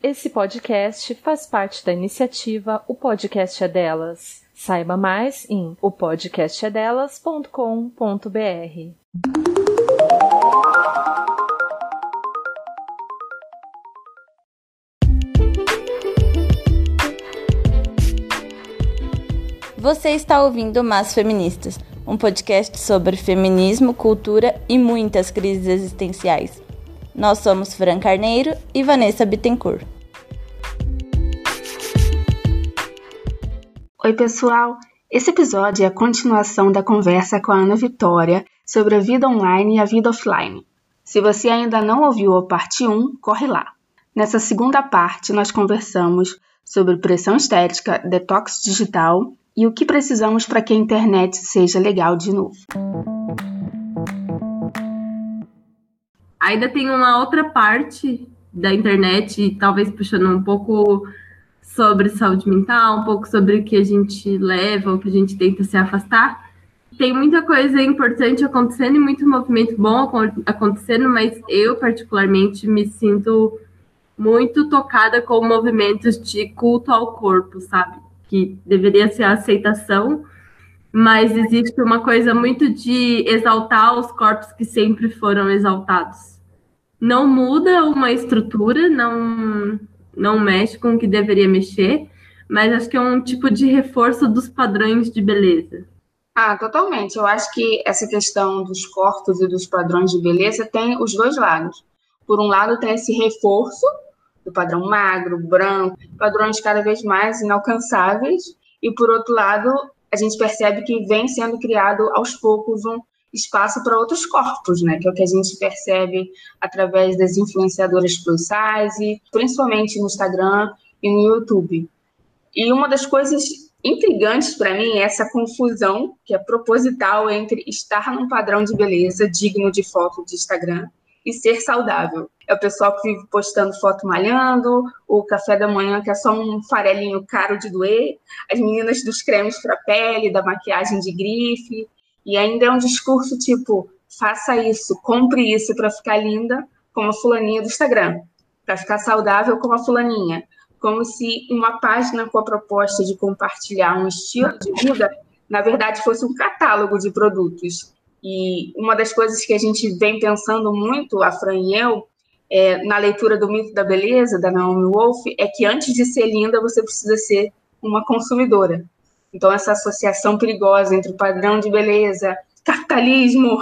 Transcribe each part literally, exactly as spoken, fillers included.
Esse podcast faz parte da iniciativa O Podcast é Delas. Saiba mais em o podcast é delas ponto com ponto b r. Você está ouvindo Mas Feministas, um podcast sobre feminismo, cultura e muitas crises existenciais. Nós somos Fran Carneiro e Vanessa Bittencourt. Oi, pessoal! Esse episódio é a continuação da conversa com a Ana Vitória sobre a vida online e a vida offline. Se você ainda não ouviu a parte um, corre lá. Nessa segunda parte, nós conversamos sobre pressão estética, detox digital e o que precisamos para que a internet seja legal de novo. Ainda tem uma outra parte da internet, talvez puxando um pouco sobre saúde mental, um pouco sobre o que a gente leva, o que a gente tenta se afastar. Tem muita coisa importante acontecendo e muito movimento bom acontecendo, mas eu, particularmente, me sinto muito tocada com movimentos de culto ao corpo, sabe? Que deveria ser a aceitação, mas existe uma coisa muito de exaltar os corpos que sempre foram exaltados. Não muda uma estrutura, não... não mexe com o que deveria mexer, mas acho que é um tipo de reforço dos padrões de beleza. Ah, totalmente. Eu acho que essa questão dos corpos e dos padrões de beleza tem os dois lados. Por um lado, tem esse reforço do padrão magro, branco, padrões cada vez mais inalcançáveis, e por outro lado, a gente percebe que vem sendo criado aos poucos um espaço para outros corpos, né? Que é o que a gente percebe através das influenciadoras plus size, principalmente no Instagram e no YouTube. E uma das coisas intrigantes para mim é essa confusão que é proposital entre estar num padrão de beleza digno de foto de Instagram e ser saudável. É o pessoal que vive postando foto malhando, o café da manhã que é só um farelinho caro de doer, as meninas dos cremes para pele, da maquiagem de grife. E ainda é um discurso tipo, faça isso, compre isso para ficar linda, como a fulaninha do Instagram, para ficar saudável como a fulaninha. Como se uma página com a proposta de compartilhar um estilo de vida, na verdade, fosse um catálogo de produtos. E uma das coisas que a gente vem pensando muito, a Fran e eu, é, na leitura do Mito da Beleza, da Naomi Wolf, é que antes de ser linda, você precisa ser uma consumidora. Então, essa associação perigosa entre o padrão de beleza, capitalismo,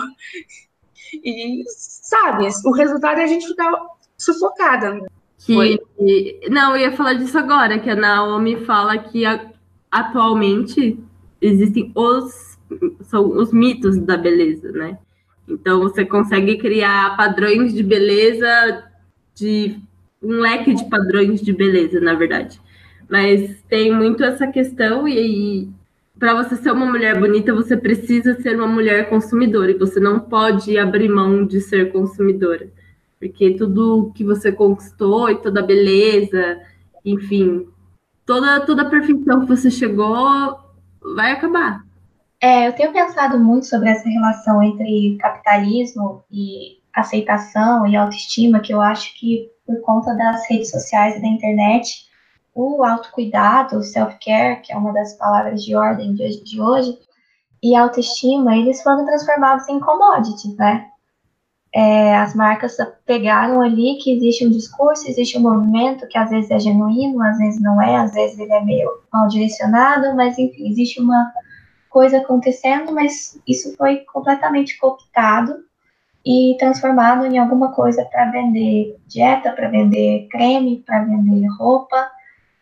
e, sabe, o resultado é a gente ficar sufocada. Que, não, eu ia falar disso agora, que a Naomi fala que a, atualmente existem os, são os mitos da beleza, né? Então, você consegue criar padrões de beleza, de um leque de padrões de beleza, na verdade. Mas tem muito essa questão e aí, para você ser uma mulher bonita, você precisa ser uma mulher consumidora e você não pode abrir mão de ser consumidora, porque tudo que você conquistou e toda a beleza, enfim, toda, toda a perfeição que você chegou vai acabar. É, eu tenho pensado muito sobre essa relação entre capitalismo e aceitação e autoestima, que eu acho que por conta das redes sociais e da internet, o autocuidado, o self-care, que é uma das palavras de ordem de hoje, de hoje, e a autoestima, eles foram transformados em commodities, né? É, as marcas pegaram ali que existe um discurso, existe um movimento que às vezes é genuíno, às vezes não é, às vezes ele é meio mal direcionado, mas enfim, existe uma coisa acontecendo, mas isso foi completamente cooptado e transformado em alguma coisa para vender dieta, para vender creme, para vender roupa.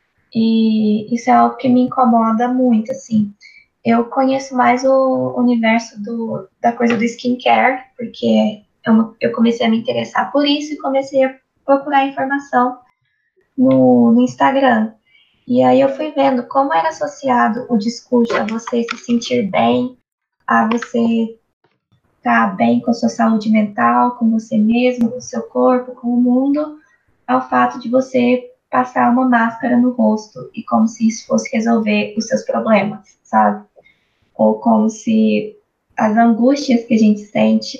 E isso é algo que me incomoda muito, assim. Eu conheço mais o universo do, da coisa do skincare, porque eu, eu comecei a me interessar por isso e comecei a procurar informação no, no Instagram. E aí eu fui vendo como era associado o discurso a você se sentir bem, a você estar bem com a sua saúde mental, com você mesmo, com o seu corpo, com o mundo, ao fato de você passar uma máscara no rosto e como se isso fosse resolver os seus problemas, sabe? Ou como se as angústias que a gente sente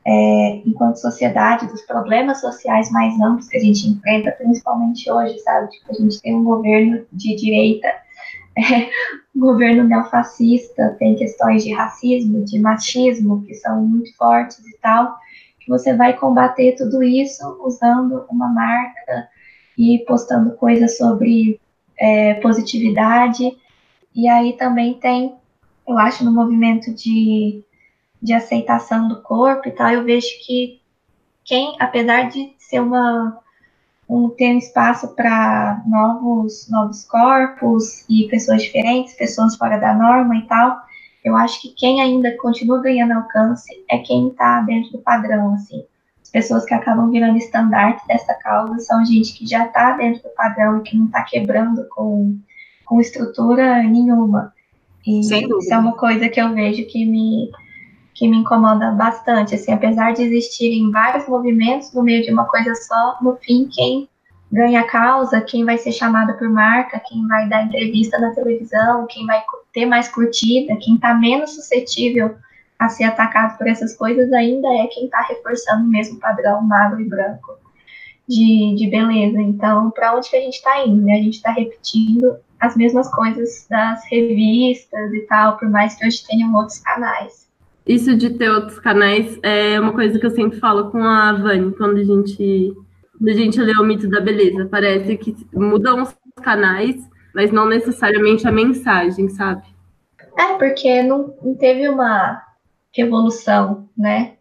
é, enquanto sociedade, dos problemas sociais mais amplos que a gente enfrenta, principalmente hoje, sabe? Tipo, a gente tem um governo de direita, é, um governo neofascista, tem questões de racismo, de machismo, que são muito fortes e tal, que você vai combater tudo isso usando uma marca e postando coisas sobre é, positividade. E aí também tem, eu acho, no movimento de, de aceitação do corpo e tal, eu vejo que quem, apesar de ser uma, um, ter um espaço para novos, novos corpos e pessoas diferentes, pessoas fora da norma e tal, eu acho que quem ainda continua ganhando alcance é quem está dentro do padrão, assim. As pessoas que acabam virando estandarte dessa causa são gente que já está dentro do padrão e que não está quebrando com, com estrutura nenhuma. E Sem dúvida. isso é uma coisa que eu vejo que me, que me incomoda bastante, assim, apesar de existirem vários movimentos no meio de uma coisa só, no fim, quem ganha a causa, quem vai ser chamada por marca, quem vai dar entrevista na televisão, quem vai ter mais curtida, quem está menos suscetível a ser atacado por essas coisas, ainda é quem está reforçando o mesmo padrão magro e branco de, de beleza. Então, para onde que a gente está indo, né? A gente está repetindo as mesmas coisas das revistas e tal, por mais que hoje tenham outros canais. Isso de ter outros canais é uma coisa que eu sempre falo com a Vani, quando a gente, quando a gente lê o Mito da Beleza. Parece que mudam os canais, mas não necessariamente a mensagem, sabe? É, porque não, não teve uma revolução, né?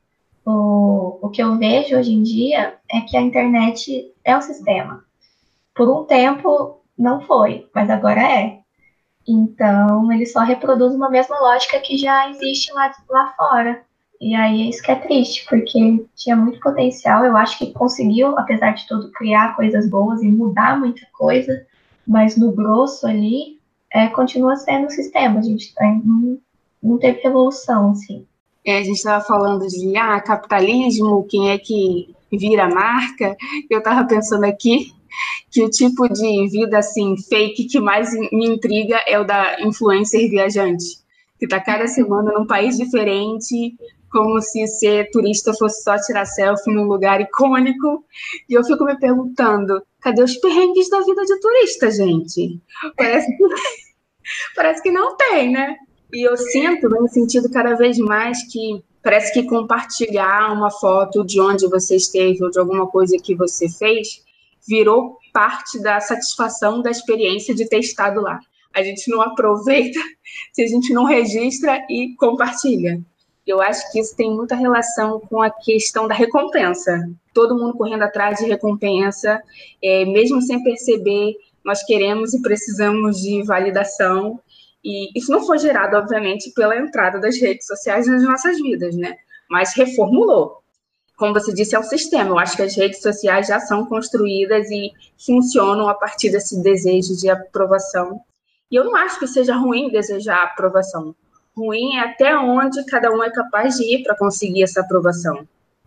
O, o que eu vejo hoje em dia é que a internet é o sistema. Por um tempo não foi, mas agora é. Então, ele só reproduz uma mesma lógica que já existe lá, lá fora. E aí, isso que é triste, porque tinha muito potencial. Eu acho que conseguiu, apesar de tudo, criar coisas boas e mudar muita coisa, mas no grosso ali, é, continua sendo o sistema. A gente tá, não, não teve revolução, assim. É, a gente estava falando de ah, capitalismo, quem é que vira marca. Eu estava pensando aqui que o tipo de vida assim fake que mais me intriga é o da influencer viajante, que está cada semana num país diferente, como se ser turista fosse só tirar selfie num lugar icônico. E eu fico me perguntando, cadê os perrengues da vida de turista, gente? Parece que, parece que não tem, né? E eu sinto, no sentido cada vez mais, que parece que compartilhar uma foto de onde você esteve ou de alguma coisa que você fez virou parte da satisfação da experiência de ter estado lá. A gente não aproveita se a gente não registra e compartilha. Eu acho que isso tem muita relação com a questão da recompensa. Todo mundo correndo atrás de recompensa, é, mesmo sem perceber, nós queremos e precisamos de validação. E isso não foi gerado, obviamente, pela entrada das redes sociais nas nossas vidas, né? Mas reformulou. Como você disse, é o sistema. Eu acho que as redes sociais já são construídas e funcionam a partir desse desejo de aprovação. E eu não acho que seja ruim desejar aprovação. Ruim é até onde cada um é capaz de ir para conseguir essa aprovação.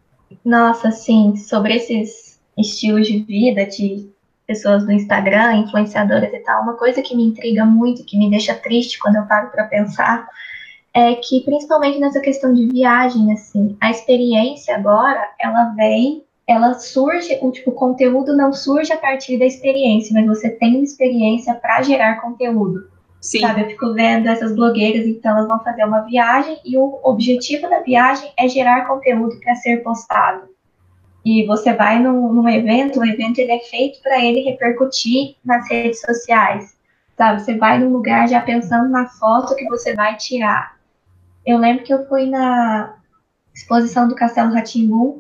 Nossa, sim, sobre esses estilos de vida de pessoas do Instagram, influenciadoras e tal, uma coisa que me intriga muito, que me deixa triste quando eu paro para pensar, é que, principalmente nessa questão de viagem, assim, a experiência agora, ela vem, ela surge, o tipo, o conteúdo não surge a partir da experiência, mas você tem uma experiência para gerar conteúdo. Sim. Sabe, eu fico vendo essas blogueiras, então elas vão fazer uma viagem e o objetivo da viagem é gerar conteúdo para ser postado. E você vai num, num evento, o evento ele é feito para ele repercutir nas redes sociais. Sabe, você vai num lugar já pensando na foto que você vai tirar. Eu lembro que eu fui na exposição do Castelo Rá-Tim-Bum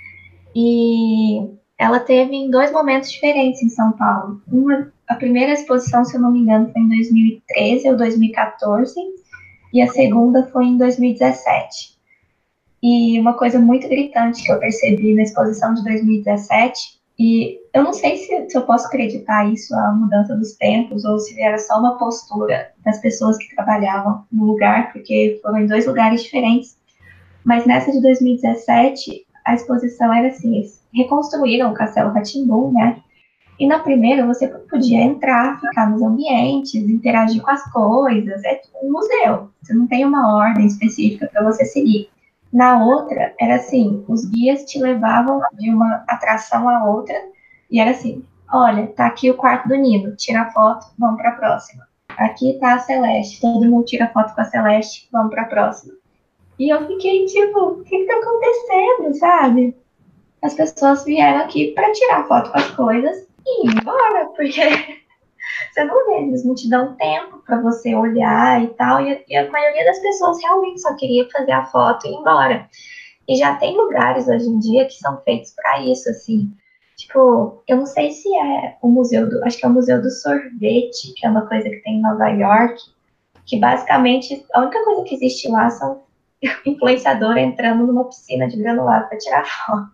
e ela teve em dois momentos diferentes em São Paulo. Uma, a primeira exposição, se eu não me engano, foi em dois mil e treze ou dois mil e quatorze e a segunda foi em dois mil e dezessete. E uma coisa muito gritante que eu percebi na exposição de dois mil e dezessete, e eu não sei se, se eu posso acreditar isso à mudança dos tempos ou se era só uma postura das pessoas que trabalhavam no lugar, porque foram em dois lugares diferentes. Mas nessa de dois mil e dezessete, a exposição era assim, eles reconstruíram o Castelo Rá-Tim-Bum, né? E na primeira você podia entrar, ficar nos ambientes, interagir com as coisas, é um museu. Você não tem uma ordem específica para você seguir. Na outra, era assim, os guias te levavam de uma atração a outra, e era assim, olha, tá aqui o quarto do Nino, tira foto, vamos pra próxima. Aqui tá a Celeste, todo mundo tira foto com a Celeste, vamos pra próxima. E eu fiquei tipo, o que que tá acontecendo, sabe? As pessoas vieram aqui pra tirar foto com as coisas e ir embora, porque você não vê, eles não te dão tempo pra você olhar e tal, e, e a maioria das pessoas realmente só queria fazer a foto e ir embora. E já tem lugares hoje em dia que são feitos pra isso, assim. Tipo, eu não sei se é o museu do, acho que é o Museu do Sorvete, que é uma coisa que tem em Nova York, que basicamente a única coisa que existe lá são influenciador entrando numa piscina de granulado para tirar foto.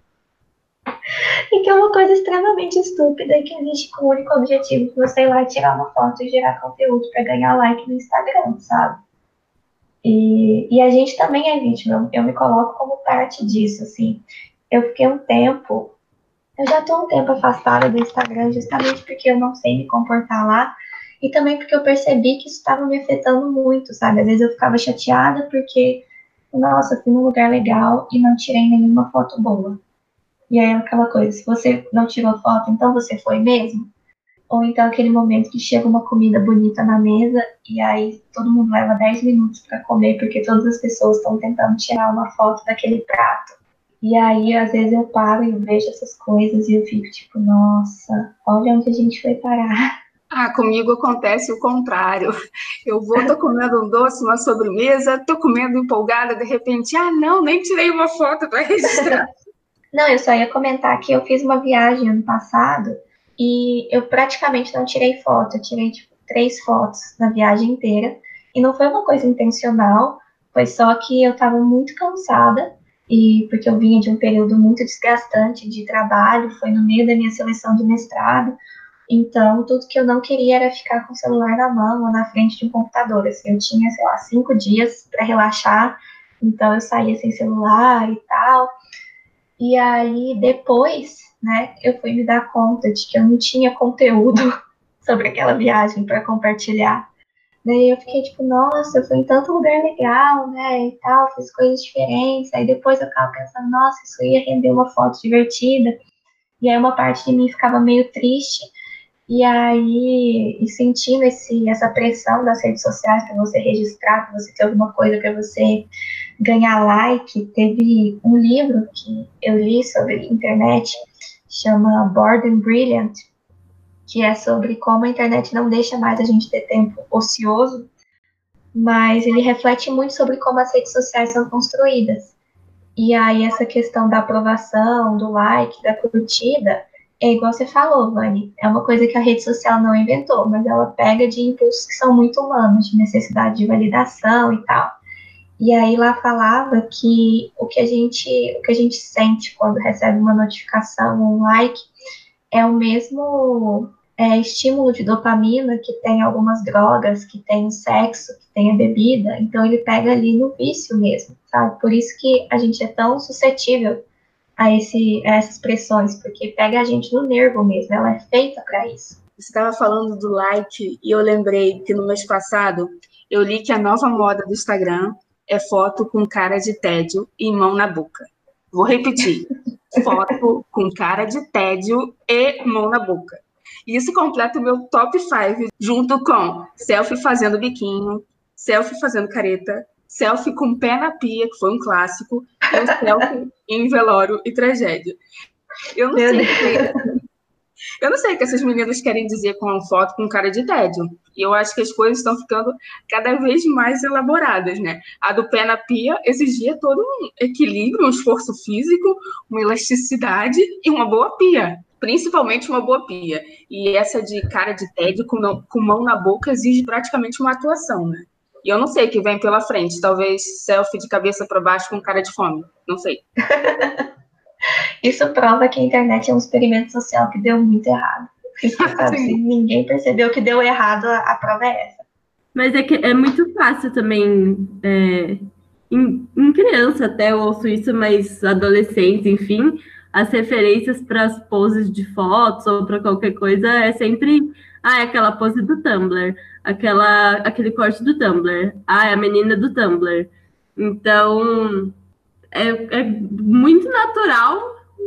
E que é uma coisa extremamente estúpida e que existe com o único objetivo de você ir lá tirar uma foto e gerar conteúdo para ganhar like no Instagram, sabe? E, e a gente também é vítima, eu, eu me coloco como parte disso, assim. Eu fiquei um tempo, eu já tô um tempo afastada do Instagram justamente porque eu não sei me comportar lá e também porque eu percebi que isso estava me afetando muito, sabe? Às vezes eu ficava chateada porque, nossa, fui num lugar legal e não tirei nenhuma foto boa. E aí é aquela coisa, se você não tirou foto, então você foi mesmo? Ou então aquele momento que chega uma comida bonita na mesa e aí todo mundo leva dez minutos para comer porque todas as pessoas estão tentando tirar uma foto daquele prato. E aí às vezes eu paro e eu vejo essas coisas e eu fico tipo, nossa, olha onde a gente foi parar. Ah, comigo acontece o contrário. Eu vou, tô comendo um doce, uma sobremesa, tô comendo empolgada, de repente, ah, não, nem tirei uma foto para registrar. Não, eu só ia comentar que eu fiz uma viagem ano passado e eu praticamente não tirei foto. Eu tirei, tipo, três fotos na viagem inteira. E não foi uma coisa intencional, foi só que eu tava muito cansada, e porque eu vinha de um período muito desgastante de trabalho, foi no meio da minha seleção de mestrado. Então, tudo que eu não queria era ficar com o celular na mão ou na frente de um computador. Assim, eu tinha, sei lá, cinco dias para relaxar, então eu saía sem celular e tal. E aí, depois, né, eu fui me dar conta de que eu não tinha conteúdo sobre aquela viagem para compartilhar. Daí eu fiquei tipo, nossa, eu fui em tanto lugar legal, né, e tal, fiz coisas diferentes. Aí depois eu ficava pensando, nossa, isso ia render uma foto divertida. E aí uma parte de mim ficava meio triste. E aí, e sentindo esse, essa pressão das redes sociais para você registrar, para você ter alguma coisa para você ganhar like, teve um livro que eu li sobre internet, chama Bored and Brilliant, que é sobre como a internet não deixa mais a gente ter tempo ocioso, mas ele reflete muito sobre como as redes sociais são construídas. E aí essa questão da aprovação, do like, da curtida, é igual você falou, Vani, é uma coisa que a rede social não inventou, mas ela pega de impulsos que são muito humanos, de necessidade de validação e tal. E aí lá falava que o que a gente, o que a gente sente quando recebe uma notificação, um like, é o mesmo é, estímulo de dopamina que tem algumas drogas, que tem o sexo, que tem a bebida. Então ele pega ali no vício mesmo, sabe? Por isso que a gente é tão suscetível a, esse, a essas pressões, porque pega a gente no nervo mesmo, ela é feita para isso. Você estava falando do like e eu lembrei que no mês passado eu li que a nova moda do Instagram é foto com cara de tédio e mão na boca. Vou repetir. Foto com cara de tédio e mão na boca. Isso completa o meu top cinco, junto com selfie fazendo biquinho, selfie fazendo careta, selfie com pé na pia, que foi um clássico, e um selfie em velório e tragédia. Eu não Meu sei Deus. que... Eu não sei o que essas meninas querem dizer com uma foto com cara de tédio. E eu acho que as coisas estão ficando cada vez mais elaboradas, né? A do pé na pia exigia todo um equilíbrio, um esforço físico, uma elasticidade e uma boa pia. Principalmente uma boa pia. E essa de cara de tédio com, não, com mão na boca exige praticamente uma atuação, né? E eu não sei o que vem pela frente. Talvez selfie de cabeça para baixo com cara de fome. Não sei. Isso prova que a internet é um experimento social que deu muito errado. Sabe, se ninguém percebeu que deu errado, a, a prova é essa. Mas é que é muito fácil também, é, em, em criança até eu ouço isso, mas adolescentes, enfim, as referências para as poses de fotos ou para qualquer coisa é sempre, ah, é aquela pose do Tumblr, aquela, aquele corte do Tumblr, ah, é a menina do Tumblr. Então, é, é muito natural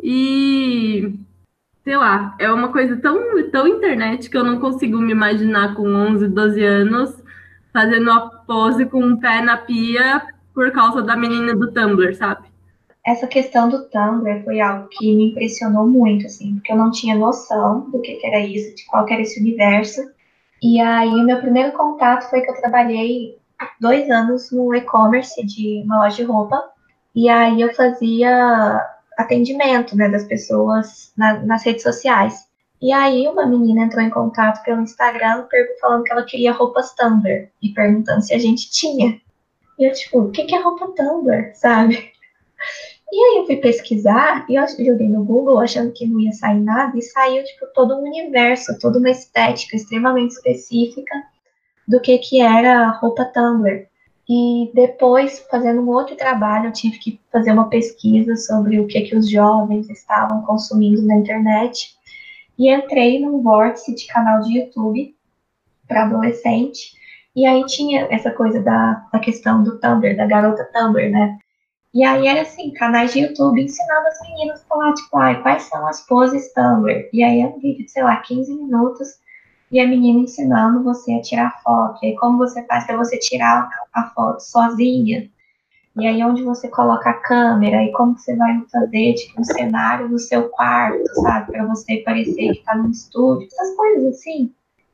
e, sei lá, é uma coisa tão, tão internet que eu não consigo me imaginar com onze, doze anos fazendo a pose com um pé na pia por causa da menina do Tumblr, sabe? Essa questão do Tumblr foi algo que me impressionou muito, assim, porque eu não tinha noção do que, que era isso, de qual que era esse universo. E aí, o meu primeiro contato foi que eu trabalhei dois anos no e-commerce de uma loja de roupa. E aí, eu fazia atendimento, né, das pessoas na, nas redes sociais. E aí, uma menina entrou em contato pelo Instagram falando que ela queria roupas Tumblr e perguntando se a gente tinha. E eu, tipo, o que, que é roupa Tumblr, sabe? E aí eu fui pesquisar e eu joguei no Google achando que não ia sair nada e saiu tipo todo um universo, toda uma estética extremamente específica do que que era a roupa Tumblr. E depois, fazendo um outro trabalho, eu tive que fazer uma pesquisa sobre o que que os jovens estavam consumindo na internet e entrei num vórtice de canal de YouTube para adolescente e aí tinha essa coisa da, da questão do Tumblr, da garota Tumblr, né? E aí era assim, canais de YouTube ensinando as meninas a falar, tipo, ai, quais são as poses Tumblr? E aí é um vídeo de, sei lá, quinze minutos, e a menina ensinando você a tirar foto. E aí como você faz para você tirar a foto sozinha? E aí onde você coloca a câmera, e como você vai fazer, tipo, um cenário no seu quarto, sabe? Para você parecer que tá num estúdio, essas coisas assim.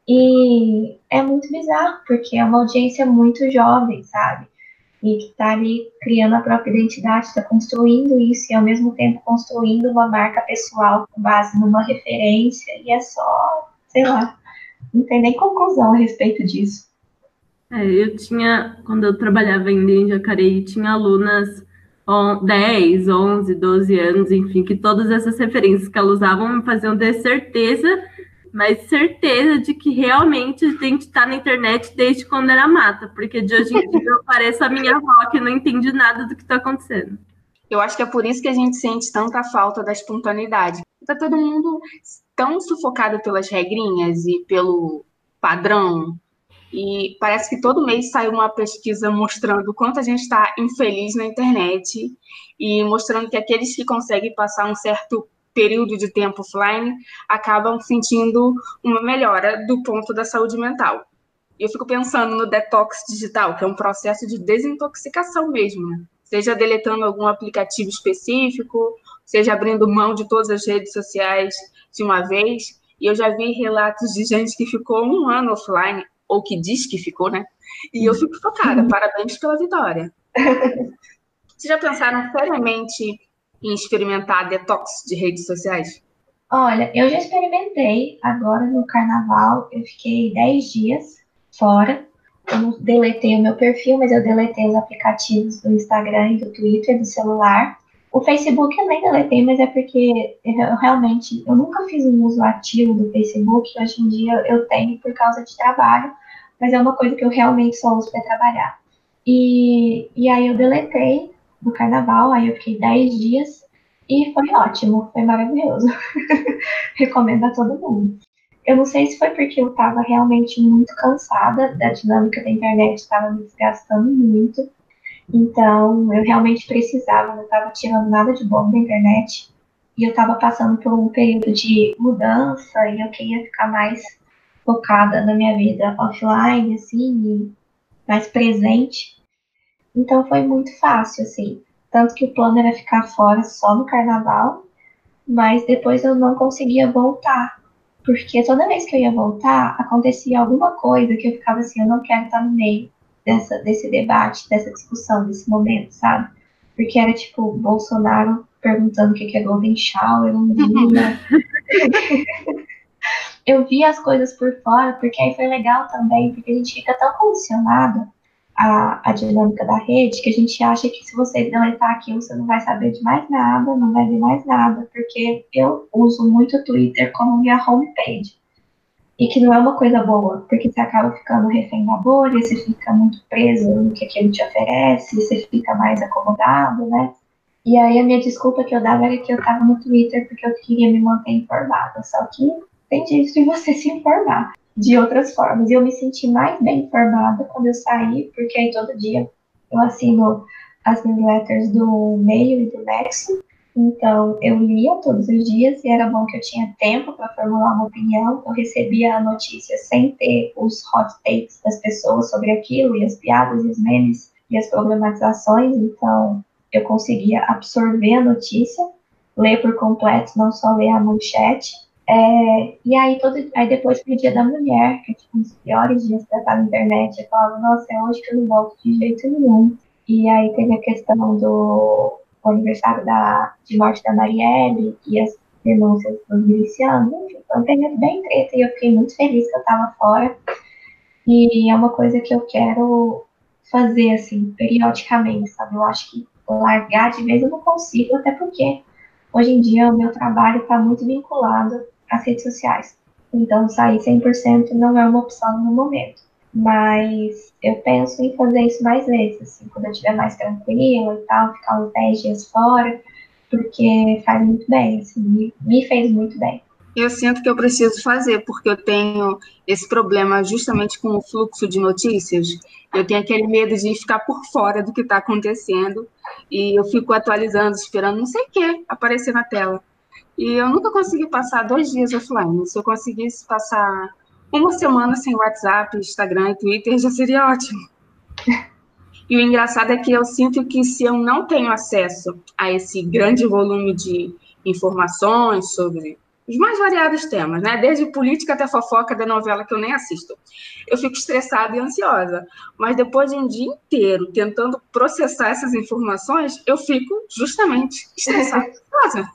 E é muito bizarro, porque é uma audiência muito jovem, sabe? E que está ali criando a própria identidade, está construindo isso e ao mesmo tempo construindo uma marca pessoal com base numa referência, e é só, sei lá, não tem nem conclusão a respeito disso. É, eu tinha, quando eu trabalhava ainda em Jacareí, tinha alunas dez, onze, doze anos, enfim, que todas essas referências que elas usavam me faziam ter certeza, mas certeza de que realmente a gente está na internet desde quando era mata, porque de hoje em dia eu pareço a minha avó que não entende nada do que está acontecendo. Eu acho que é por isso que a gente sente tanta falta da espontaneidade. Está todo mundo tão sufocado pelas regrinhas e pelo padrão, e parece que todo mês sai uma pesquisa mostrando o quanto a gente está infeliz na internet e mostrando que aqueles que conseguem passar um certo período de tempo offline acabam sentindo uma melhora do ponto da saúde mental. E eu fico pensando no detox digital, que é um processo de desintoxicação mesmo, né? Seja deletando algum aplicativo específico, seja abrindo mão de todas as redes sociais de uma vez. E eu já vi relatos de gente que ficou um ano offline, ou que diz que ficou, né? E eu fico focada. Parabéns pela vitória. Vocês já pensaram seriamente em experimentar detox de redes sociais? Olha, eu já experimentei agora no carnaval, eu fiquei dez dias fora. Eu não deletei o meu perfil, mas eu deletei os aplicativos do Instagram e do Twitter, do celular. O Facebook eu nem deletei, mas é porque eu realmente, eu nunca fiz um uso ativo do Facebook. Hoje em dia eu tenho por causa de trabalho, mas é uma coisa que eu realmente só uso para trabalhar. E, e aí eu deletei no carnaval, aí eu fiquei dez dias e foi ótimo, foi maravilhoso. Recomendo a todo mundo. Eu não sei se foi porque eu estava realmente muito cansada da dinâmica da internet, estava me desgastando muito. Então, eu realmente precisava, não estava tirando nada de bom da internet. E eu estava passando por um período de mudança e eu queria ficar mais focada na minha vida offline, assim, e mais presente. Então, foi muito fácil, assim. Tanto que o plano era ficar fora só no carnaval, mas depois eu não conseguia voltar. Porque toda vez que eu ia voltar, acontecia alguma coisa que eu ficava assim, eu não quero estar no meio dessa, desse debate, dessa discussão, desse momento, sabe? Porque era tipo, Bolsonaro perguntando o que é Golden Shower, um dia. Eu via as coisas por fora, porque aí foi legal também, porque a gente fica tão condicionado à, à dinâmica da rede, que a gente acha que se você deletar aquilo, você não vai saber de mais nada, não vai ver mais nada, porque eu uso muito o Twitter como minha homepage. E que não é uma coisa boa, porque você acaba ficando refém da bolha, você fica muito preso no que aquilo te oferece, você fica mais acomodado, né? E aí a minha desculpa que eu dava era que eu tava no Twitter porque eu queria me manter informada, só que tem jeito de você se informar de outras formas. E eu me senti mais bem informada quando eu saí, porque aí todo dia eu assino as newsletters do Meio e do Nexo. Então, eu lia todos os dias e era bom que eu tinha tempo para formular uma opinião. Eu recebia a notícia sem ter os hot takes das pessoas sobre aquilo, e as piadas, e os memes, e as problematizações. Então, eu conseguia absorver a notícia, ler por completo, não só ler a manchete. É, e aí, todo, aí depois pro Dia da Mulher, que é tipo um dos piores dias para estar na internet, eu falava, nossa, é hoje que eu não volto de jeito nenhum. E aí teve a questão do o aniversário da, de morte da Marielle e as denúncias dos milicianos. Enfim, foi um período bem treta e eu fiquei muito feliz que eu estava fora. E é uma coisa que eu quero fazer, assim, periodicamente, sabe? Eu acho que largar de vez eu não consigo, até porque hoje em dia o meu trabalho está muito vinculado às redes sociais. Então, sair cem por cento não é uma opção no momento. Mas eu penso em fazer isso mais vezes, assim, quando eu estiver mais tranquila e tal, ficar uns dez dias fora, porque faz muito bem, assim, me, me fez muito bem. Eu sinto que eu preciso fazer, porque eu tenho esse problema justamente com o fluxo de notícias. Eu tenho aquele medo de ficar por fora do que está acontecendo e eu fico atualizando, esperando não sei o que aparecer na tela. E eu nunca consegui passar dois dias offline. Se eu conseguisse passar uma semana sem WhatsApp, Instagram e Twitter, já seria ótimo. E o engraçado é que eu sinto que se eu não tenho acesso a esse grande volume de informações sobre os mais variados temas, né? Desde política até fofoca da novela que eu nem assisto, eu fico estressada e ansiosa. Mas depois de um dia inteiro tentando processar essas informações, eu fico justamente estressada e ansiosa.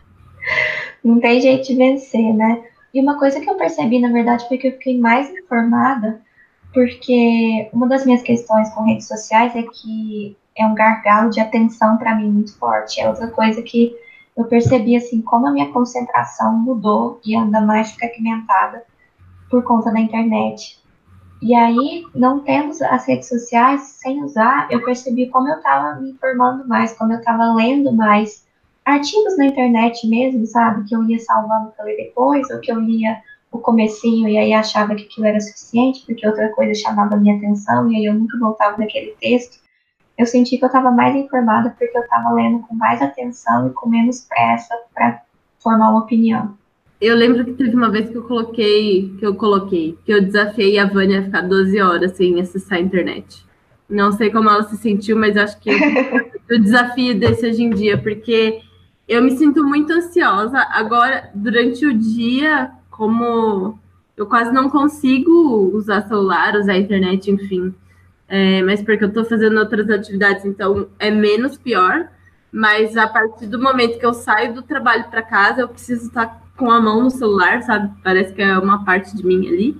Não tem jeito de vencer, né? E uma coisa que eu percebi, na verdade, foi que eu fiquei mais informada, porque uma das minhas questões com redes sociais é que é um gargalo de atenção para mim muito forte. É outra coisa que eu percebi, assim, como a minha concentração mudou e anda mais fragmentada por conta da internet. E aí, não tendo as redes sociais, sem usar, eu percebi como eu estava me informando mais, como eu estava lendo mais artigos na internet mesmo, sabe? Que eu ia salvando para ler depois, ou que eu lia o comecinho e aí achava que aquilo era suficiente, porque outra coisa chamava a minha atenção, e aí eu nunca voltava naquele texto. Eu senti que eu estava mais informada porque eu estava lendo com mais atenção e com menos pressa para formar uma opinião. Eu lembro que teve uma vez que eu coloquei, que eu coloquei, que eu desafiei a Vânia a ficar doze horas sem acessar a internet. Não sei como ela se sentiu, mas acho que o desafio desse hoje em dia, porque eu me sinto muito ansiosa. Agora, durante o dia, como eu quase não consigo usar celular, usar a internet, enfim. É, mas porque eu estou fazendo outras atividades, então é menos pior. Mas a partir do momento que eu saio do trabalho para casa, eu preciso estar com a mão no celular, sabe? Parece que é uma parte de mim ali.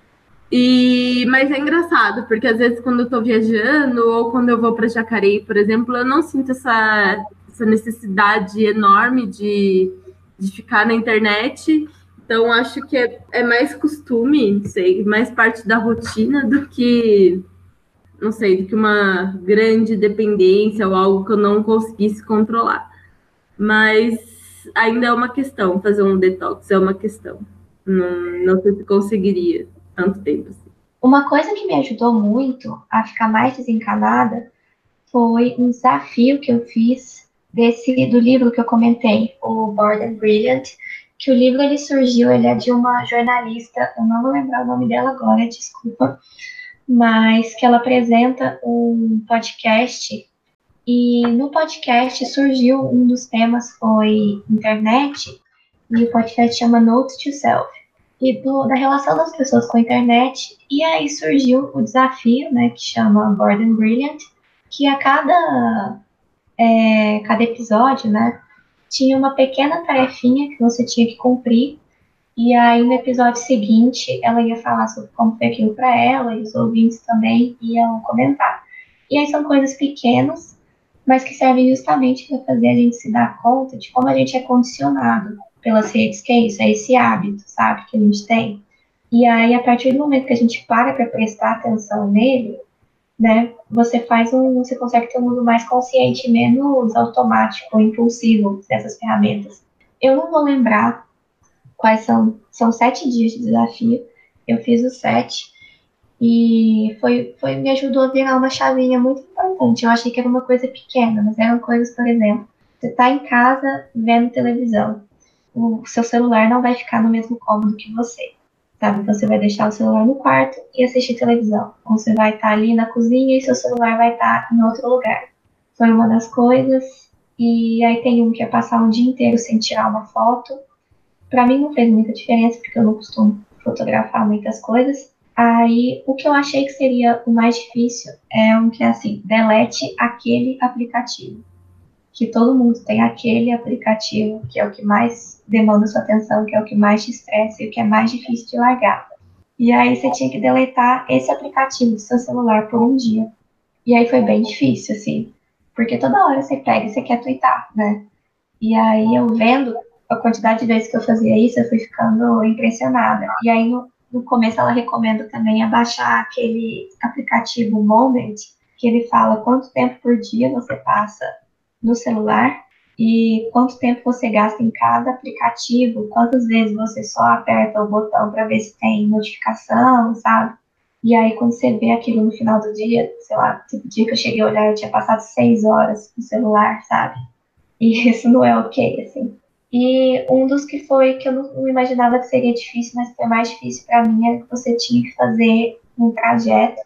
E, mas é engraçado, porque às vezes quando eu estou viajando ou quando eu vou para Jacareí, por exemplo, eu não sinto essa, essa necessidade enorme de, de ficar na internet. Então, acho que é, é mais costume, não sei, mais parte da rotina do que, não sei, do que uma grande dependência ou algo que eu não conseguisse controlar. Mas ainda é uma questão, fazer um detox é uma questão. Não, não sei se conseguiria tanto tempo assim. Uma coisa que me ajudou muito a ficar mais desencanada foi um desafio que eu fiz desse, do livro que eu comentei, o Bored and Brilliant, que o livro ele surgiu, ele é de uma jornalista, eu não vou lembrar o nome dela agora, desculpa, mas que ela apresenta um podcast. E no podcast surgiu um dos temas foi internet, e o podcast chama Note to Self, e do, da relação das pessoas com a internet. E aí surgiu o desafio, né, que chama Bored and Brilliant, que a cada, é, cada episódio, né, tinha uma pequena tarefinha que você tinha que cumprir. E aí no episódio seguinte ela ia falar sobre como foi aquilo para ela, e os ouvintes também iam comentar. E aí são coisas pequenas, mas que servem justamente para fazer a gente se dar conta de como a gente é condicionado pelas redes, que é isso, é esse hábito, sabe, que a gente tem. E aí, a partir do momento que a gente para para prestar atenção nele, né, você faz um, você consegue ter um uso mais consciente, menos automático, impulsivo dessas ferramentas. Eu não vou lembrar quais são, são sete dias de desafio, eu fiz os sete, E foi, foi, me ajudou a virar uma chavinha muito importante. Eu achei que era uma coisa pequena, mas eram coisas, por exemplo, você tá em casa vendo televisão. O seu celular não vai ficar no mesmo cômodo que você, sabe? Você vai deixar o celular no quarto e assistir televisão. Ou você vai estar ali na cozinha e seu celular vai estar em outro lugar. Foi uma das coisas. E aí tem um que é passar um dia inteiro sem tirar uma foto. Pra mim não fez muita diferença, porque eu não costumo fotografar muitas coisas. Aí, o que eu achei que seria o mais difícil é um que é assim, delete aquele aplicativo. Que todo mundo tem aquele aplicativo que é o que mais demanda sua atenção, que é o que mais te estressa e o que é mais difícil de largar. E aí você tinha que deletar esse aplicativo do seu celular por um dia. E aí foi bem difícil, assim, porque toda hora você pega e você quer twittar, né? E aí eu vendo a quantidade de vezes que eu fazia isso, eu fui ficando impressionada. E aí no No começo, ela recomenda também a baixar aquele aplicativo Moment, que ele fala quanto tempo por dia você passa no celular e quanto tempo você gasta em cada aplicativo, quantas vezes você só aperta o botão para ver se tem notificação, sabe? E aí, quando você vê aquilo no final do dia, sei lá, tipo, o dia que eu cheguei a olhar, eu tinha passado seis horas no celular, sabe? E isso não é ok, assim. E um dos que foi que eu não imaginava que seria difícil, mas que foi mais difícil para mim, é que você tinha que fazer um trajeto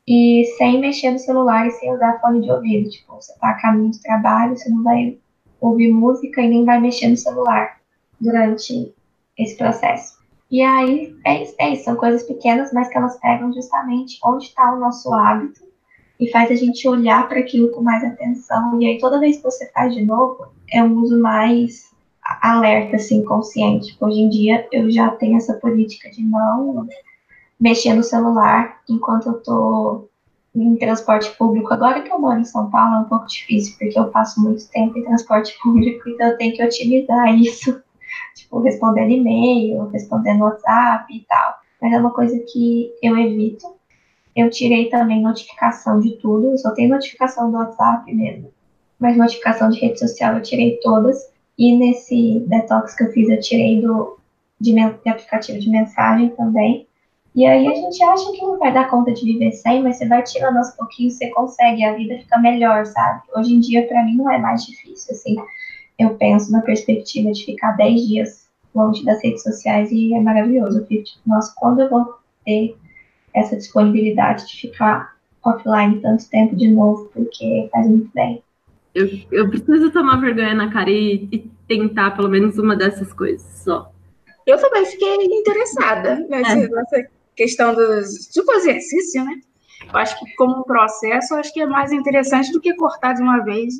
e sem mexer no celular e sem usar fone de ouvido. Tipo, você tá a caminho do trabalho, você não vai ouvir música e nem vai mexer no celular durante esse processo. E aí, é isso, é isso, são coisas pequenas, mas que elas pegam justamente onde está o nosso hábito e faz a gente olhar para aquilo com mais atenção. E aí, toda vez que você faz de novo, é um uso mais alerta, assim, consciente. Hoje em dia eu já tenho essa política de não mexer no celular enquanto eu tô em transporte público. Agora que eu moro em São Paulo é um pouco difícil, porque eu passo muito tempo em transporte público, então eu tenho que otimizar isso, tipo, respondendo e-mail, respondendo WhatsApp e tal. Mas é uma coisa que eu evito. Eu tirei também notificação de tudo, eu só tenho notificação do WhatsApp mesmo, mas notificação de rede social eu tirei todas. E nesse detox que eu fiz, eu tirei do, de, de aplicativo de mensagem também. E aí a gente acha que não vai dar conta de viver sem, mas você vai tirando aos pouquinhos, você consegue, a vida fica melhor, sabe? Hoje em dia, pra mim, não é mais difícil, assim. Eu penso na perspectiva de ficar dez dias longe das redes sociais e é maravilhoso. Eu fico tipo, nossa, quando eu vou ter essa disponibilidade de ficar offline tanto tempo de novo, porque faz muito bem. Eu, eu preciso tomar vergonha na cara e, e tentar pelo menos uma dessas coisas só. Eu também fiquei interessada nessa, é. nessa questão dos, tipo exercício, né? Eu acho que como um processo, eu acho que é mais interessante do que cortar de uma vez.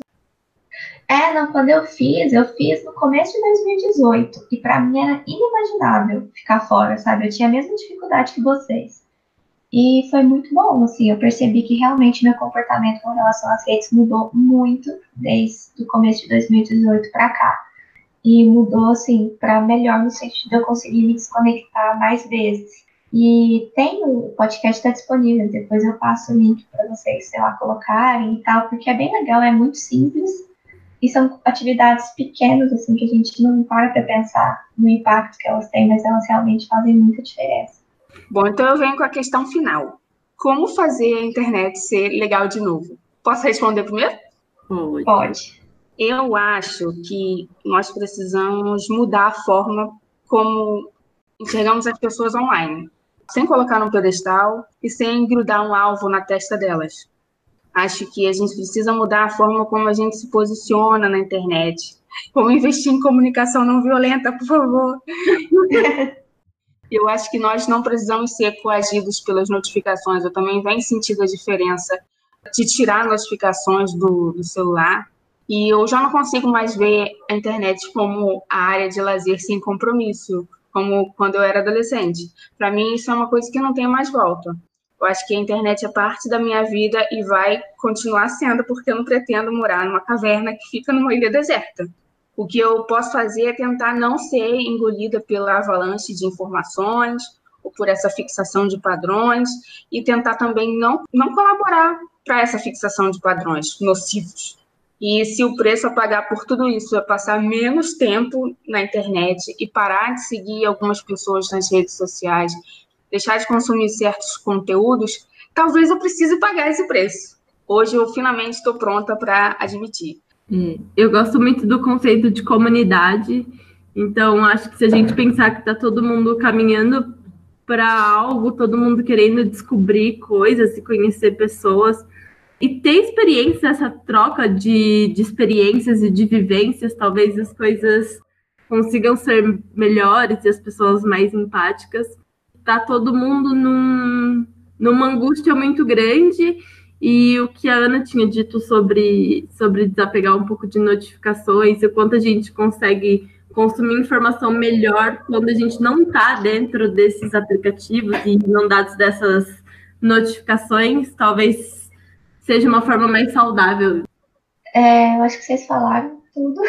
É, não, quando eu fiz, eu fiz no começo de dois mil e dezoito. E pra mim era inimaginável ficar fora, sabe? Eu tinha a mesma dificuldade que vocês. E foi muito bom, assim, eu percebi que realmente meu comportamento com relação às redes mudou muito desde o começo de dois mil e dezoito para cá. E mudou, assim, para melhor no sentido de eu conseguir me desconectar mais vezes. E tem o podcast está disponível, depois eu passo o link para vocês, sei lá, colocarem e tal, porque é bem legal, é muito simples. E são atividades pequenas, assim, que a gente não para para pensar no impacto que elas têm, mas elas realmente fazem muita diferença. Bom, então eu venho com a questão final. Como fazer a internet ser legal de novo? Posso responder primeiro? Pode. Pode. Eu acho que nós precisamos mudar a forma como enxergamos as pessoas online, sem colocar num pedestal e sem grudar um alvo na testa delas. Acho que a gente precisa mudar a forma como a gente se posiciona na internet. Como investir em comunicação não violenta, por favor. Eu acho que nós não precisamos ser coagidos pelas notificações. Eu também venho sentindo a diferença de tirar notificações do, do celular. E eu já não consigo mais ver a internet como a área de lazer sem compromisso, como quando eu era adolescente. Para mim, isso é uma coisa que não tem mais volta. Eu acho que a internet é parte da minha vida e vai continuar sendo, porque eu não pretendo morar numa caverna que fica numa ilha deserta. O que eu posso fazer é tentar não ser engolida pela avalanche de informações ou por essa fixação de padrões e tentar também não, não colaborar para essa fixação de padrões nocivos. E se o preço a pagar por tudo isso é passar menos tempo na internet e parar de seguir algumas pessoas nas redes sociais deixar de consumir certos conteúdos, talvez eu precise pagar esse preço. Hoje eu finalmente estou pronta para admitir. É, eu gosto muito do conceito de comunidade, então acho que se a gente pensar que está todo mundo caminhando para algo, todo mundo querendo descobrir coisas e conhecer pessoas, e ter experiência, essa troca de, de experiências e de vivências, talvez as coisas consigam ser melhores e as pessoas mais empáticas. Tá todo mundo num, numa angústia muito grande, e o que a Ana tinha dito sobre, sobre desapegar um pouco de notificações, e o quanto a gente consegue consumir informação melhor quando a gente não está dentro desses aplicativos e inundados dessas notificações, talvez seja uma forma mais saudável. É, eu acho que vocês falaram tudo.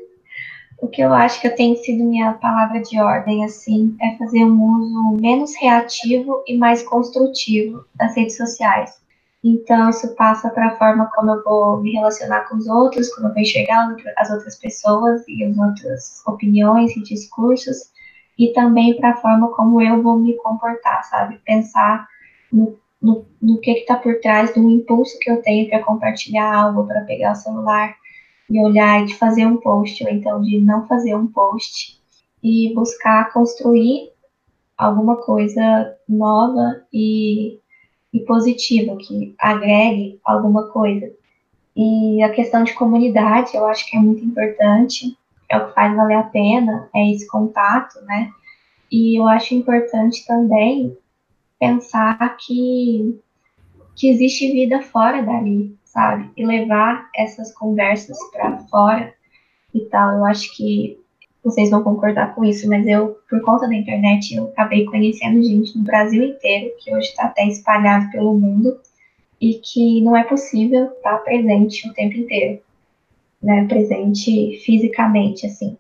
O que eu acho que eu tenho sido minha palavra de ordem, assim, é fazer um uso menos reativo e mais construtivo das redes sociais. Então, isso passa para a forma como eu vou me relacionar com os outros, como eu vou enxergar as outras pessoas e as outras opiniões e discursos, e também para a forma como eu vou me comportar, sabe? Pensar no no, no que está por trás do impulso que eu tenho para compartilhar algo, para pegar o celular e olhar e de fazer um post, ou então de não fazer um post, e buscar construir alguma coisa nova e, e positiva, que agregue alguma coisa. E a questão de comunidade, eu acho que é muito importante, é o que faz valer a pena, é esse contato, né? E eu acho importante também pensar que, que existe vida fora dali, sabe? E levar essas conversas para fora e tal. Eu acho que vocês vão concordar com isso, mas eu, por conta da internet, eu acabei conhecendo gente no Brasil inteiro, que hoje está até espalhado pelo mundo, e que não é possível estar presente o tempo inteiro, né? Presente fisicamente, assim.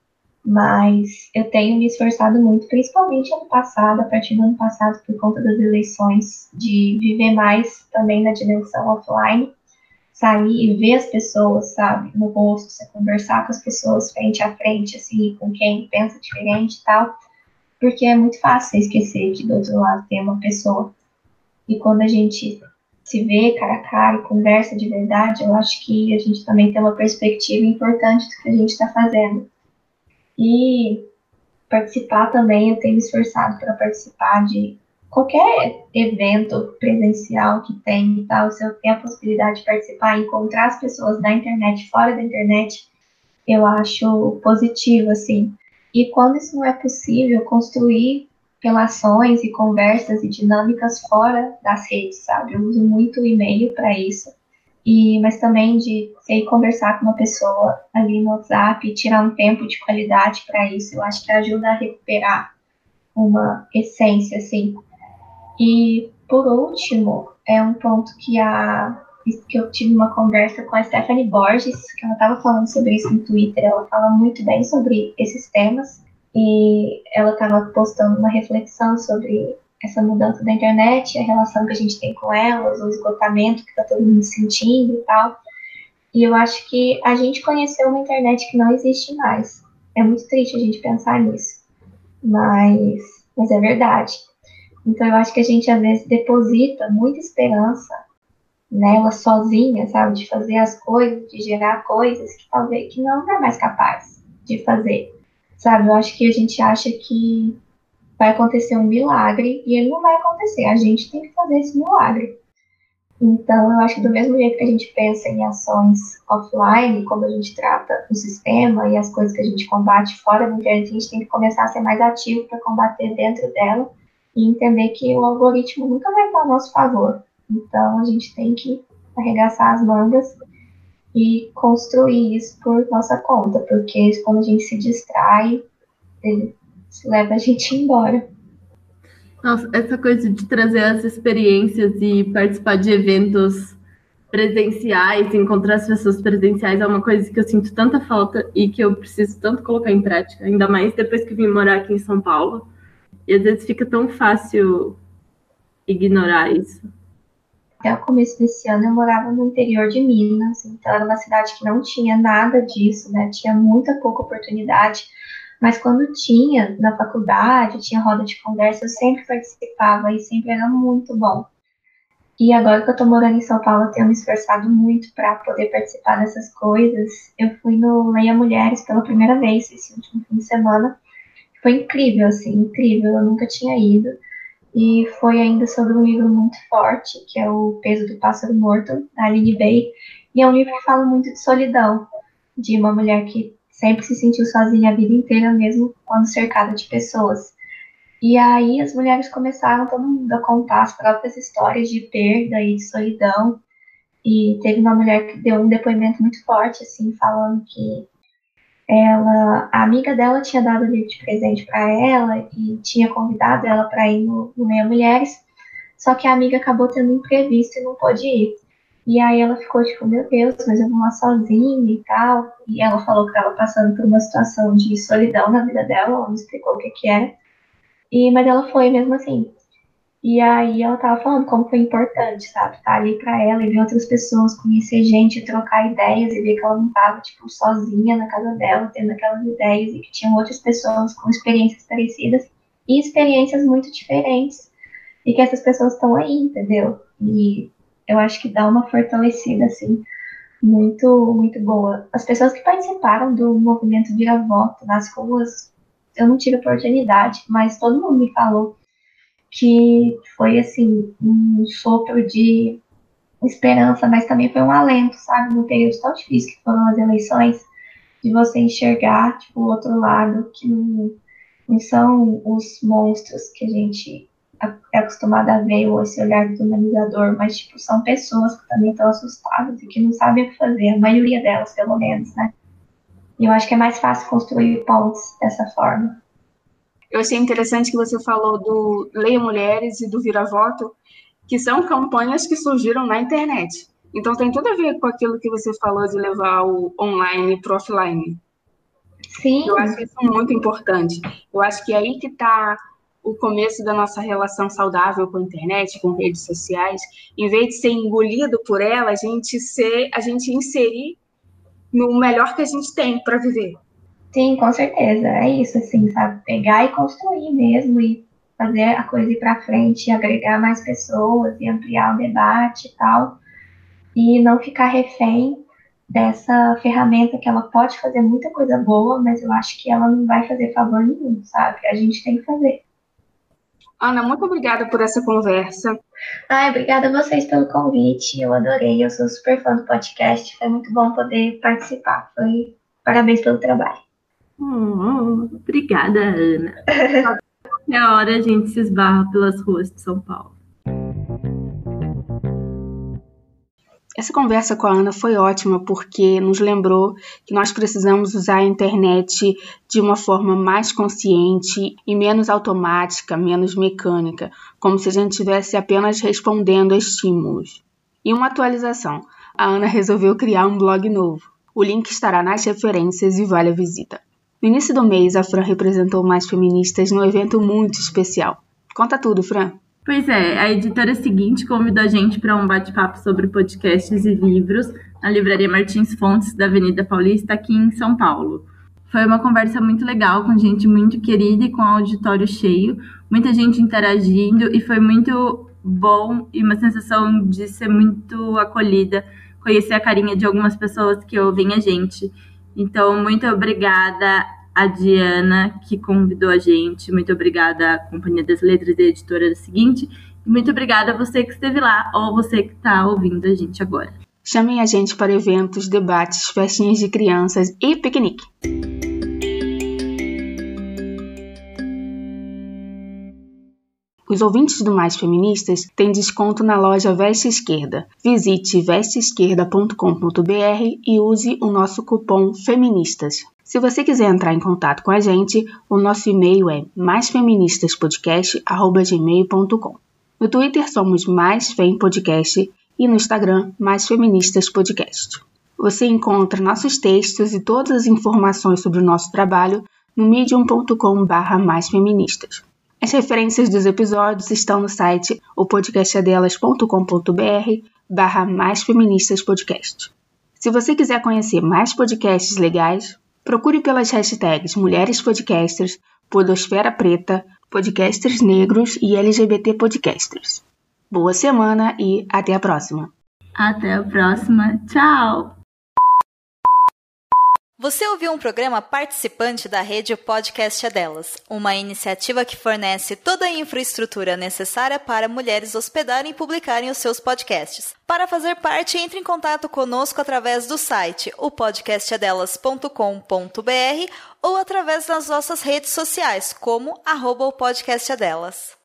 Mas eu tenho me esforçado muito, principalmente ano passado, a partir do ano passado, por conta das eleições, de viver mais também na dimensão offline, sair e ver as pessoas, sabe, no rosto, você conversar com as pessoas frente a frente, assim, com quem pensa diferente e tal, porque é muito fácil esquecer que do outro lado tem uma pessoa. E quando a gente se vê cara a cara e conversa de verdade, eu acho que a gente também tem uma perspectiva importante do que a gente está fazendo. E participar também, eu tenho me esforçado para participar de qualquer evento presencial que tem e tal. Se eu tenho a possibilidade de participar e encontrar as pessoas da internet, fora da internet, eu acho positivo, assim. E quando isso não é possível, construir relações e conversas e dinâmicas fora das redes, sabe? Eu uso muito o e-mail para isso. E, mas também de sei, conversar com uma pessoa ali no WhatsApp e tirar um tempo de qualidade para isso, eu acho que ajuda a recuperar uma essência, assim. E, por último, é um ponto que, a, que eu tive uma conversa com a Stephanie Borges, que ela estava falando sobre isso no Twitter, ela fala muito bem sobre esses temas, e ela estava postando uma reflexão sobre essa mudança da internet, a relação que a gente tem com elas, o esgotamento que está todo mundo sentindo e tal. E eu acho que a gente conheceu uma internet que não existe mais. É muito triste a gente pensar nisso, mas, mas é verdade. Então eu acho que a gente às vezes deposita muita esperança nela sozinha, sabe, de fazer as coisas, de gerar coisas que talvez que não é mais capaz de fazer, sabe? Eu acho que a gente acha que vai acontecer um milagre e ele não vai acontecer. A gente tem que fazer esse milagre. Então, eu acho que do mesmo jeito que a gente pensa em ações offline, como a gente trata o sistema e as coisas que a gente combate fora da internet, a gente tem que começar a ser mais ativo para combater dentro dela e entender que o algoritmo nunca vai estar a nosso favor. Então, a gente tem que arregaçar as mangas e construir isso por nossa conta, porque quando a gente se distrai, ele leva a gente embora. Nossa, essa coisa de trazer as experiências e participar de eventos presenciais, encontrar as pessoas presenciais é uma coisa que eu sinto tanta falta e que eu preciso tanto colocar em prática, ainda mais depois que vim morar aqui em São Paulo. E às vezes fica tão fácil ignorar isso. Até o começo desse ano eu morava no interior de Minas, então era uma cidade que não tinha nada disso, né? Tinha muita pouca oportunidade. Mas quando tinha, na faculdade, tinha roda de conversa, eu sempre participava e sempre era muito bom. E agora que eu tô morando em São Paulo, eu tenho me esforçado muito para poder participar dessas coisas. Eu fui no Leia Mulheres pela primeira vez esse último fim de semana. Foi incrível, assim, incrível. Eu nunca tinha ido. E foi ainda sobre um livro muito forte, que é O Peso do Pássaro Morto, da Aline Bay. E é um livro que fala muito de solidão, de uma mulher que sempre se sentiu sozinha a vida inteira, mesmo quando cercada de pessoas. E aí as mulheres começaram todo mundo a contar as próprias histórias de perda e de solidão. E teve uma mulher que deu um depoimento muito forte, assim, falando que ela, a amiga dela tinha dado o livro de presente para ela e tinha convidado ela para ir no, no Meia Mulheres, só que a amiga acabou tendo um imprevisto e não pôde ir. E aí ela ficou tipo, meu Deus, mas eu vou lá sozinha e tal. E ela falou que estava passando por uma situação de solidão na vida dela, ela não explicou o que que era. E, mas ela foi mesmo assim. E aí ela tava falando como foi importante, sabe? Estar ali pra ela e ver outras pessoas, conhecer gente, trocar ideias e ver que ela não tava, tipo, sozinha na casa dela, tendo aquelas ideias e que tinham outras pessoas com experiências parecidas e experiências muito diferentes. E que essas pessoas estão aí, entendeu? E eu acho que dá uma fortalecida, assim, muito, muito boa. As pessoas que participaram do movimento Vira Voto nas ruas, eu não tive oportunidade, mas todo mundo me falou que foi, assim, um sopro de esperança, mas também foi um alento, sabe, no período tão difícil que foram as eleições, de você enxergar, tipo, o outro lado, que não, não são os monstros que a gente é acostumado a ver, ou esse olhar desumanizador, mas, tipo, são pessoas que também estão assustadas e que não sabem o que fazer, a maioria delas, pelo menos, né? E eu acho que é mais fácil construir pontes dessa forma. Eu achei interessante que você falou do Leia Mulheres e do Vira Voto, que são campanhas que surgiram na internet. Então tem tudo a ver com aquilo que você falou de levar o online para o offline. Sim. Eu acho isso muito importante. Eu acho que é aí que está o começo da nossa relação saudável com a internet, com redes sociais. Em vez de ser engolido por ela, a gente, ser, a gente inserir no melhor que a gente tem para viver. Sim, com certeza. É isso, assim, sabe? Pegar e construir mesmo e fazer a coisa ir para frente, agregar mais pessoas e ampliar o debate e tal. E não ficar refém dessa ferramenta que ela pode fazer muita coisa boa, mas eu acho que ela não vai fazer favor nenhum, sabe? A gente tem que fazer. Ana, muito obrigada por essa conversa. Ai, obrigada a vocês pelo convite. Eu adorei, eu sou super fã do podcast. Foi muito bom poder participar. Foi parabéns pelo trabalho. Oh, obrigada, Ana. Qualquer hora a gente se esbarra pelas ruas de São Paulo. Essa conversa com a Ana foi ótima porque nos lembrou que nós precisamos usar a internet de uma forma mais consciente e menos automática, menos mecânica, como se a gente estivesse apenas respondendo a estímulos. E uma atualização, a Ana resolveu criar um blog novo. O link estará nas referências e vale a visita. No início do mês, a Fran representou Mais Feministas num evento muito especial. Conta tudo, Fran. Pois é, a editora seguinte convidou a gente para um bate-papo sobre podcasts e livros na Livraria Martins Fontes, da Avenida Paulista, aqui em São Paulo. Foi uma conversa muito legal, com gente muito querida e com auditório cheio, muita gente interagindo, e foi muito bom e uma sensação de ser muito acolhida, conhecer a carinha de algumas pessoas que ouvem a gente. Então, muito obrigada a Diana, que convidou a gente. Muito obrigada à Companhia das Letras e à editora seguinte. E muito obrigada a você que esteve lá, ou você que está ouvindo a gente agora. Chamem a gente para eventos, debates, festinhas de crianças e piquenique. Os ouvintes do Mais Feministas têm desconto na loja Veste Esquerda. Visite veste esquerda ponto com ponto b r e use o nosso cupom FEMINISTAS. Se você quiser entrar em contato com a gente, o nosso e-mail é mais feministas podcast arroba gmail ponto com. No Twitter somos Mais Fem Podcast e no Instagram Mais Feministas Podcast. Você encontra nossos textos e todas as informações sobre o nosso trabalho no medium ponto com barra mais feministas. As referências dos episódios estão no site o podcastadelas ponto com ponto b r barra mais feministas podcast. Se você quiser conhecer mais podcasts legais, Procure pelas hashtags Mulheres Podcasters, Podosfera Preta, Podcasters Negros e L G B T Podcasters. Boa semana e até a próxima. Até a próxima. Tchau! Você ouviu um programa participante da rede Podcast é Delas, uma iniciativa que fornece toda a infraestrutura necessária para mulheres hospedarem e publicarem os seus podcasts. Para fazer parte, entre em contato conosco através do site o podcast é delas ponto com ponto b r ou através das nossas redes sociais, como arroba o podcast é delas.